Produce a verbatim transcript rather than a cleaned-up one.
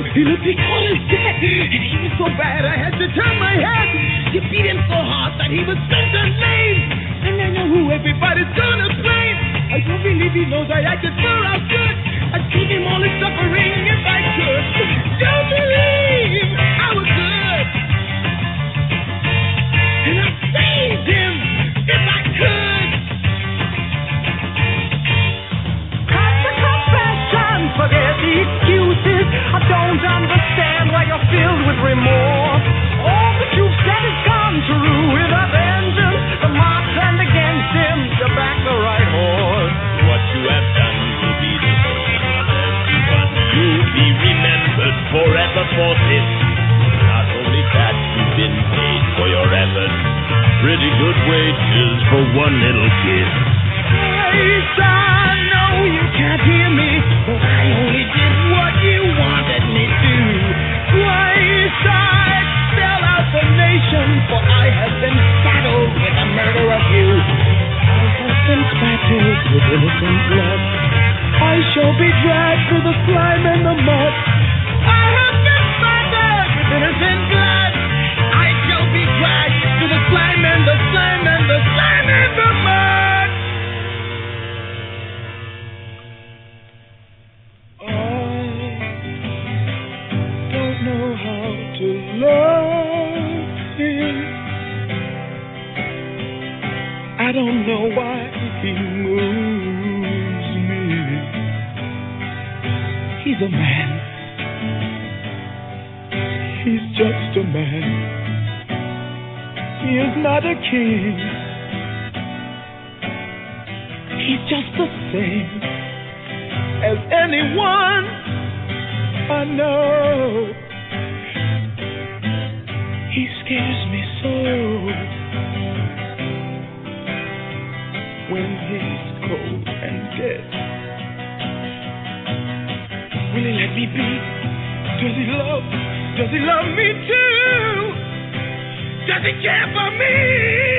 He looked, he caught his death, and he was so bad I had to turn my head. You beat him so hard that he was bent and lame, and I know who everybody's gonna blame. I don't believe he knows I acted for our good. I'd save him all his suffering if I could. Don't believe I was good, and I saved him if I could. Cut the confession, forget the excuses. I don't understand why you're filled with remorse. All that you've said has come true with a vengeance. The mob turned against him, you back the right horse. What you have done will be the soul of everyone. You'll be remembered forever for this. Not only that, you've been paid for your effort. Pretty good wages for one little kiss. Hey, son, no, you can't hear me, but I only did what you wanted me to. Twice I sell out the nation, for I have been saddled with the murder of you. I have been spattered with innocent blood. I shall be dragged through the slime and the mud. I have been spattered with innocent blood. I shall be dragged through the slime and the slime and the slime and the mud. I don't know how to love him. I don't know why he moves me. He's a man. He's just a man. He is not a king. He's just the same as anyone I know. He scares me so when he's cold and dead. Will he let me be? Does he love? Does he love me too? Does he care for me?